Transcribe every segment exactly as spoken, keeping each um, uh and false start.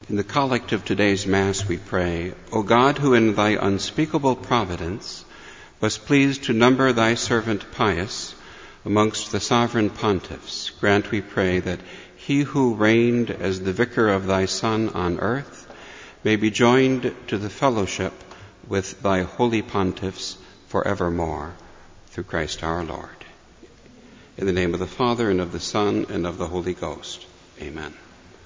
In the collect of today's Mass we pray, O God, who in thy unspeakable providence was pleased to number thy servant Pius amongst the sovereign pontiffs, grant, we pray, that he who reigned as the vicar of thy Son on earth may be joined to the fellowship with thy holy pontiffs forevermore, through Christ our Lord. In the name of the Father, and of the Son, and of the Holy Ghost. Amen.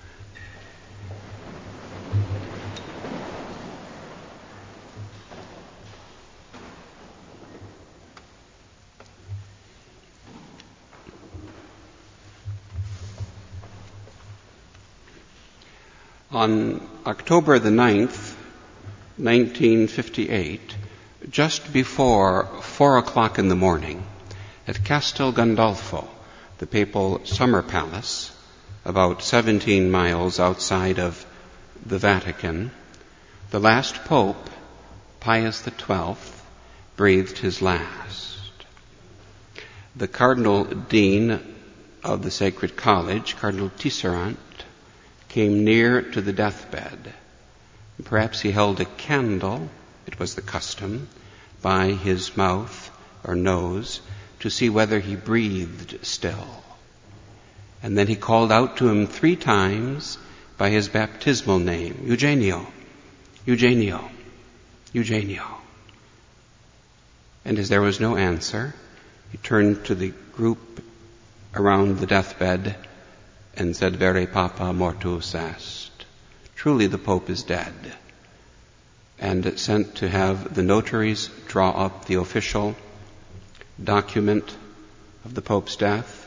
On October the ninth, nineteen fifty-eight, just before four o'clock in the morning, at Castel Gandolfo, the papal summer palace, about seventeen miles outside of the Vatican, the last pope, Pius the twelfth, breathed his last. The Cardinal Dean of the Sacred College, Cardinal Tisserant, came near to the deathbed. Perhaps he held a candle, it was the custom, by his mouth or nose to see whether he breathed still. And then he called out to him three times by his baptismal name, Eugenio, Eugenio, Eugenio. And as there was no answer, he turned to the group around the deathbed and said, Vere Papa mortus est. Truly the Pope is dead. And sent to have the notaries draw up the official document of the Pope's death,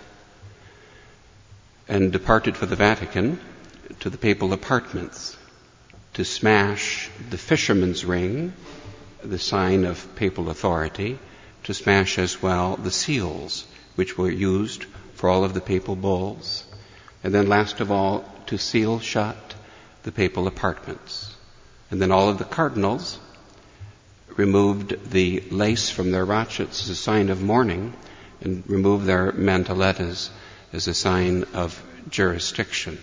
and departed for the Vatican to the papal apartments to smash the fisherman's ring, the sign of papal authority, to smash as well the seals which were used for all of the papal bulls, and then last of all to seal shut the papal apartments. And then all of the cardinals removed the lace from their rochets as a sign of mourning, and removed their mantolettas as a sign of jurisdiction.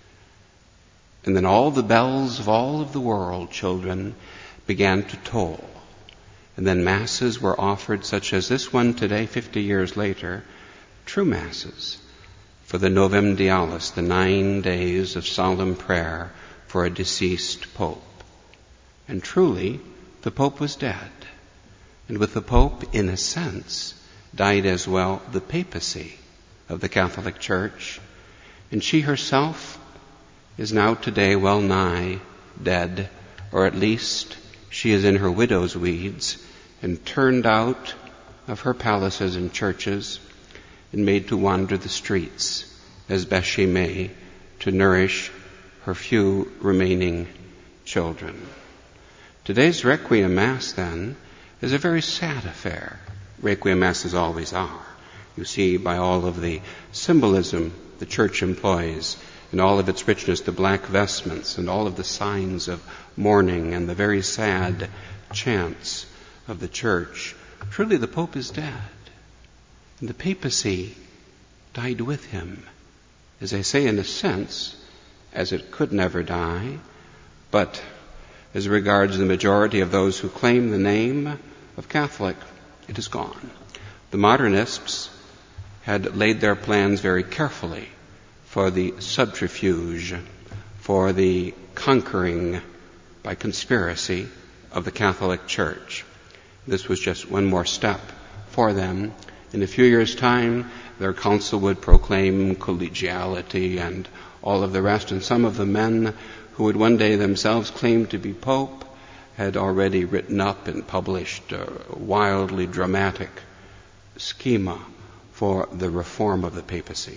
And then all the bells of all of the world, children, began to toll. And then masses were offered, such as this one today, fifty years later, true masses, for the Novem Dialis, the nine days of solemn prayer for a deceased pope. And truly, the Pope was dead. And with the Pope, in a sense, died as well the papacy of the Catholic Church. And she herself is now today well nigh dead, or at least she is in her widow's weeds and turned out of her palaces and churches and made to wander the streets as best she may to nourish her few remaining children. Today's Requiem Mass, then, is a very sad affair. Requiem Masses always are. You see by all of the symbolism the Church employs, in all of its richness, the black vestments and all of the signs of mourning and the very sad chants of the Church. Truly the Pope is dead. And the papacy died with him. As I say, in a sense, as it could never die, but as regards the majority of those who claim the name of Catholic, it is gone. The modernists had laid their plans very carefully for the subterfuge, for the conquering by conspiracy of the Catholic Church. This was just one more step for them. In a few years' time, their council would proclaim collegiality and all of the rest, and some of the men who would one day themselves claim to be Pope had already written up and published a wildly dramatic schema for the reform of the papacy.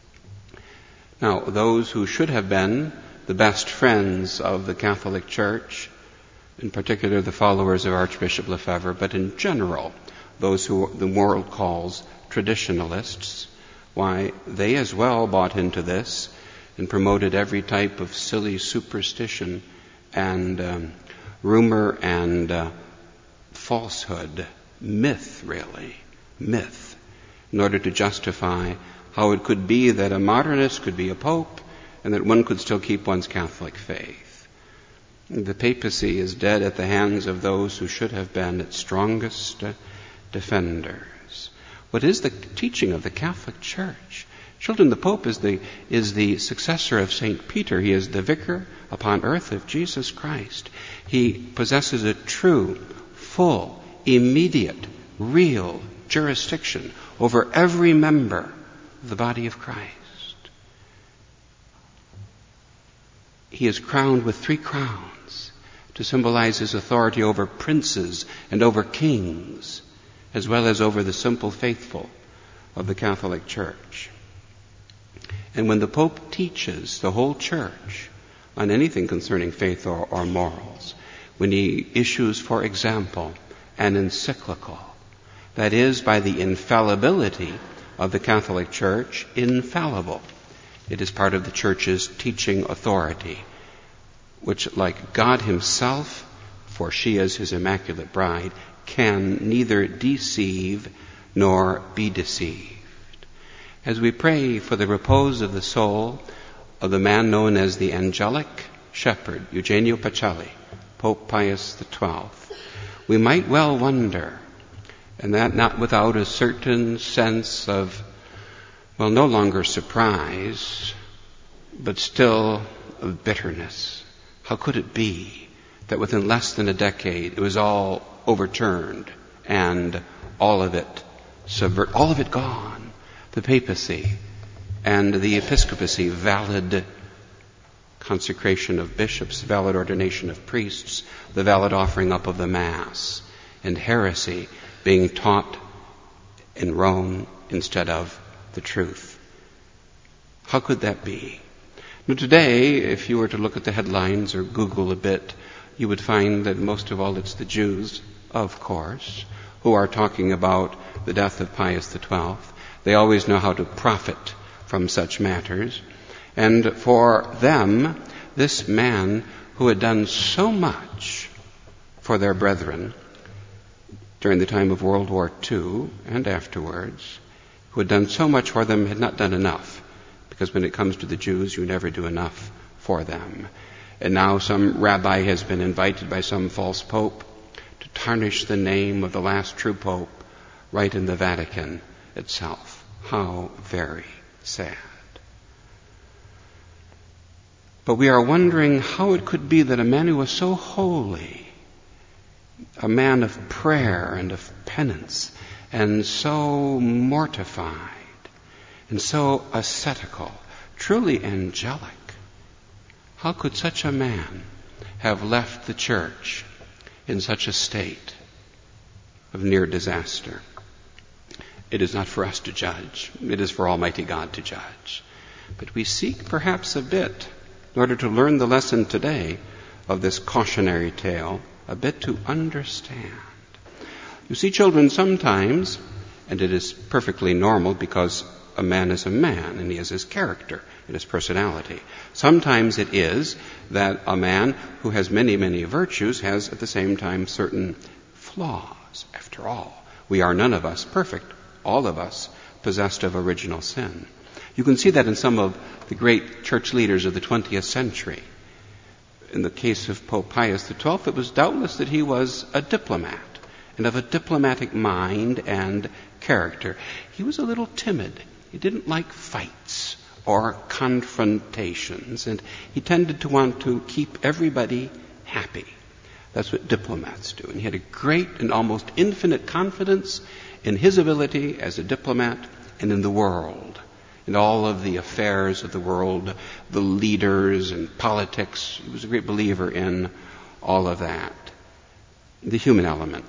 Now, those who should have been the best friends of the Catholic Church, in particular the followers of Archbishop Lefebvre, but in general, those who the world calls traditionalists, why, they as well bought into this and promoted every type of silly superstition and um, rumor and uh, falsehood, myth really, myth, in order to justify how it could be that a modernist could be a pope and that one could still keep one's Catholic faith. The papacy is dead at the hands of those who should have been its strongest uh, defenders. What is the teaching of the Catholic Church? Children, the Pope is the, is the successor of Saint Peter. He is the vicar upon earth of Jesus Christ. He possesses a true, full, immediate, real jurisdiction over every member of the body of Christ. He is crowned with three crowns to symbolize his authority over princes and over kings, as well as over the simple faithful of the Catholic Church. And when the Pope teaches the whole Church on anything concerning faith or, or morals, when he issues, for example, an encyclical, that is, by the infallibility of the Catholic Church, infallible. It is part of the Church's teaching authority, which, like God himself, for she is his immaculate bride, can neither deceive nor be deceived. As we pray for the repose of the soul of the man known as the angelic shepherd, Eugenio Pacelli, Pope Pius the twelfth, we might well wonder, and that not without a certain sense of, well, no longer surprise, but still of bitterness. How could it be that within less than a decade it was all overturned and all of it subvert, all of it gone? The papacy and the episcopacy, valid consecration of bishops, valid ordination of priests, the valid offering up of the Mass, and heresy being taught in Rome instead of the truth. How could that be? Now today, if you were to look at the headlines or Google a bit, you would find that most of all it's the Jews, of course, who are talking about the death of Pius the twelfth. They always know how to profit from such matters. And for them, this man who had done so much for their brethren during the time of World War Two and afterwards, who had done so much for them, had not done enough. Because when it comes to the Jews, you never do enough for them. And now some rabbi has been invited by some false pope to tarnish the name of the last true pope right in the Vatican itself. How very sad. But we are wondering how it could be that a man who was so holy, a man of prayer and of penance, and so mortified, and so ascetical, truly angelic, how could such a man have left the Church in such a state of near disaster? It is not for us to judge. It is for Almighty God to judge. But we seek perhaps a bit, in order to learn the lesson today of this cautionary tale, a bit to understand. You see, children, sometimes, and it is perfectly normal because a man is a man and he has his character and his personality. Sometimes it is that a man who has many, many virtues has at the same time certain flaws. After all, we are none of us perfect. All of us possessed of original sin. You can see that in some of the great church leaders of the twentieth century. In the case of Pope Pius the twelfth, it was doubtless that he was a diplomat and of a diplomatic mind and character. He was a little timid. He didn't like fights or confrontations, and he tended to want to keep everybody happy. That's what diplomats do. And he had a great and almost infinite confidence in his ability as a diplomat and in the world, in all of the affairs of the world, the leaders and politics. He was a great believer in all of that, the human element.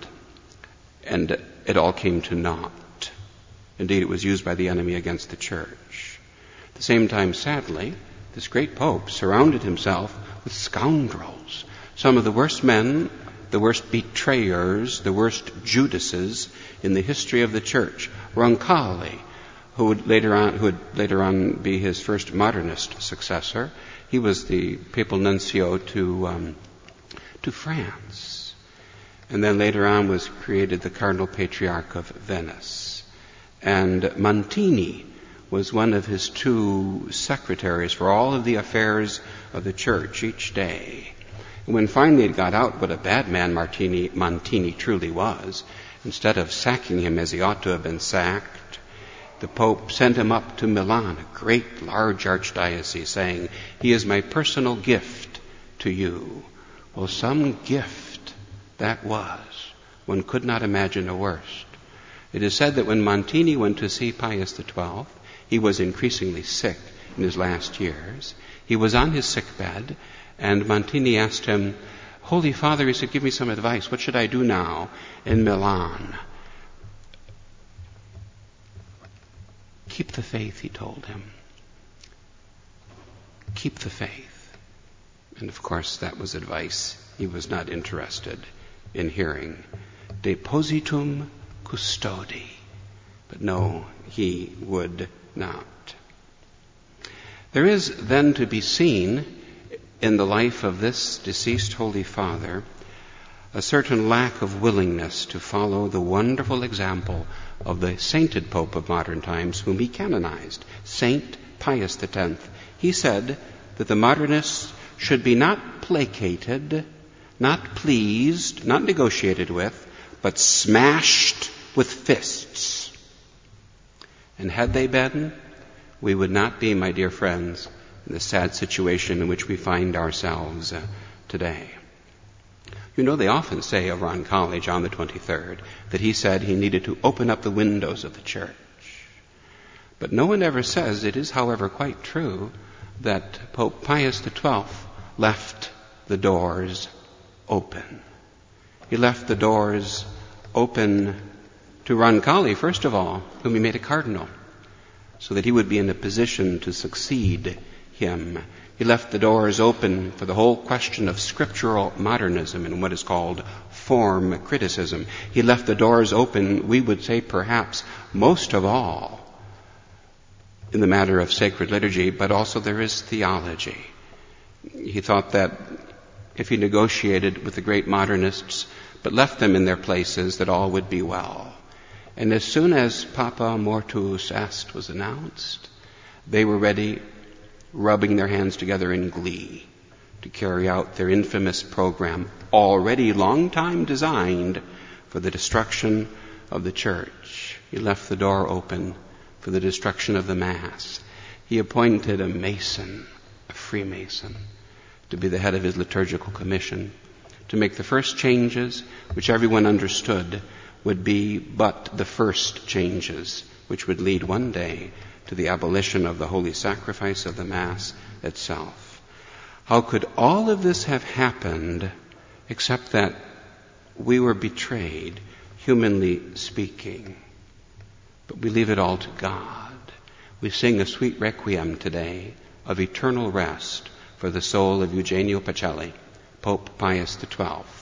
And it all came to naught. Indeed, it was used by the enemy against the Church. At the same time, sadly, this great Pope surrounded himself with scoundrels, some of the worst men, the worst betrayers, the worst Judases in the history of the Church. Roncalli, who would later on, who would later on be his first modernist successor, he was the papal nuncio to um, to France, and then later on was created the Cardinal Patriarch of Venice. And Montini was one of his two secretaries for all of the affairs of the church each day. And when finally it got out what a bad man Martini, Montini truly was, instead of sacking him as he ought to have been sacked, the Pope sent him up to Milan, a great, large archdiocese, saying, "He is my personal gift to you." Well, some gift that was. One could not imagine a worse. It is said that when Montini went to see Pius the twelfth, he was increasingly sick in his last years. He was on his sickbed, and Montini asked him, "Holy Father," he said, "give me some advice. What should I do now in Milan?" "Keep the faith," he told him. "Keep the faith." And of course, that was advice he was not interested in hearing. Depositum custodi. But no, he would not. There is then to be seen in the life of this deceased Holy Father a certain lack of willingness to follow the wonderful example of the sainted Pope of modern times, whom he canonized, Saint Pius the tenth. He said that the modernists should be not placated, not pleased, not negotiated with, but smashed with fists. And had they been, we would not be, my dear friends, in the sad situation in which we find ourselves uh, today. You know, they often say of Ron College on the twenty-third that he said he needed to open up the windows of the church. But no one ever says, it is, however, quite true, that Pope Pius the twelfth left the doors open. He left the doors open to Roncalli, first of all, whom he made a cardinal, so that he would be in a position to succeed him. He left the doors open for the whole question of scriptural modernism and what is called form criticism. He left the doors open, we would say perhaps most of all, in the matter of sacred liturgy, but also there is theology. He thought that if he negotiated with the great modernists, but left them in their places, that all would be well. And as soon as Papa Mortuus Est was announced, they were ready, rubbing their hands together in glee, to carry out their infamous program, already long time designed for the destruction of the church. He left the door open for the destruction of the Mass. He appointed a Mason, a Freemason, to be the head of his liturgical commission, to make the first changes, which everyone understood would be but the first changes, which would lead one day to the abolition of the holy sacrifice of the Mass itself. How could all of this have happened except that we were betrayed, humanly speaking? But we leave it all to God. We sing a sweet requiem today of eternal rest for the soul of Eugenio Pacelli, Pope Pius the twelfth.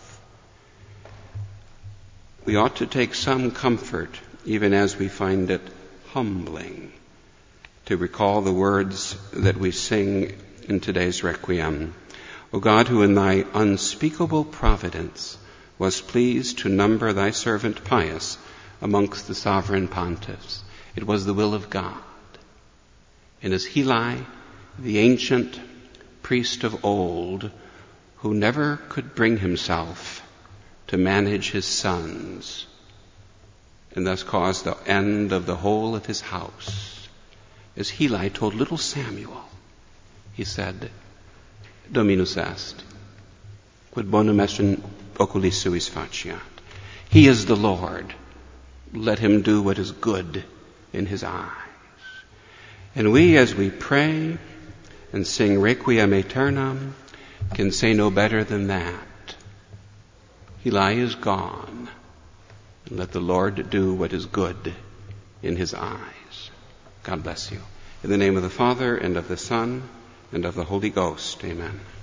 We ought to take some comfort, even as we find it humbling, to recall the words that we sing in today's requiem. O God, who in thy unspeakable providence was pleased to number thy servant Pius amongst the sovereign pontiffs. It was the will of God. And as Heli, the ancient priest of old, who never could bring himself to manage his sons, and thus caused the end of the whole of his house, as Heli told little Samuel, he said, Dominus est, quid bonum est in oculi suis faciat. He is the Lord. Let him do what is good in his eyes. And we, as we pray and sing Requiem Aeternam, can say no better than that. Heli is gone, and let the Lord do what is good in his eyes. God bless you. In the name of the Father, and of the Son, and of the Holy Ghost. Amen.